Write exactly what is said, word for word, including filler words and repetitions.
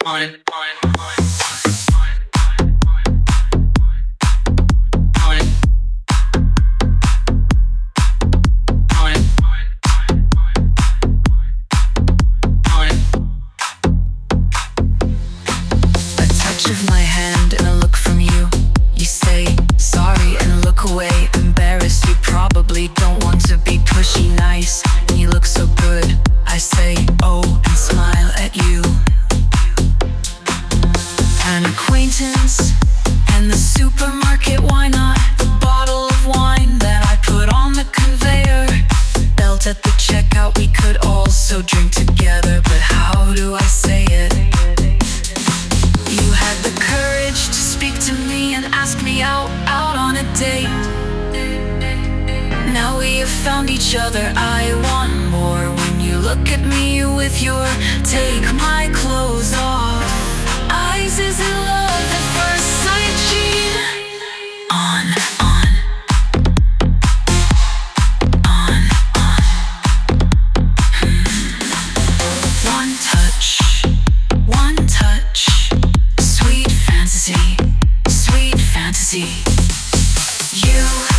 And the supermarket, why not? The bottle of wine that I put on the conveyor, belt at the checkout, we could also drink together. But how do I say it? You had the courage to speak to me and ask me out, out on a date. Now we have found each other, I want more. When you look at me with your take my clothes off eyes, is it love at first sight, Gene? On, on, on, on. hmm. One touch, one touch, sweet fantasy, sweet fantasy. You